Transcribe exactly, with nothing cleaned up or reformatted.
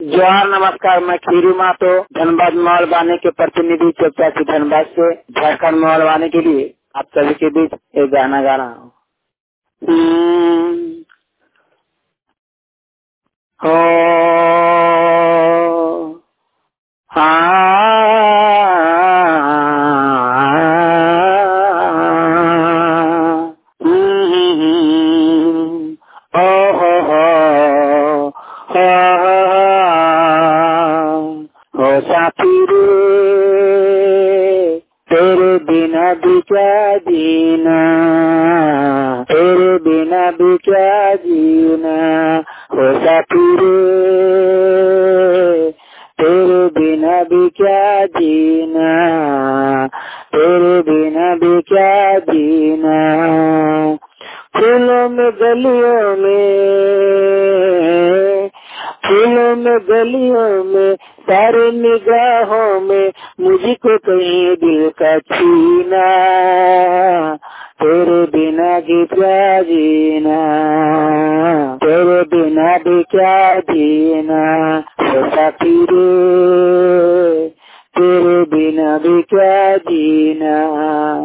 जोहार नमस्कार। मैं खीरू मातो धनबाद माहौल बाने के प्रतिनिधि चौपासी धनबाद से झारखंड माहौल बाने के लिए आप सभी के बीच एक गाना गा रहा हूँ। हो हो साथी रे तेरे बिना भी क्या जीना, तेरे बिना भी क्या जीना। हो साथी रे तेरे बिना भी क्या जीना, तेरे बिना भी क्या जीना। फूलों में गलियों में, फूलों में गलियों में, सारे निगाहों में मुझको कहीं दिल का छीना। तेरे बिना भी क्या जीना, तेरे बिना भी क्या जीना। हो साथी रे तेरे बिना भी क्या जीना।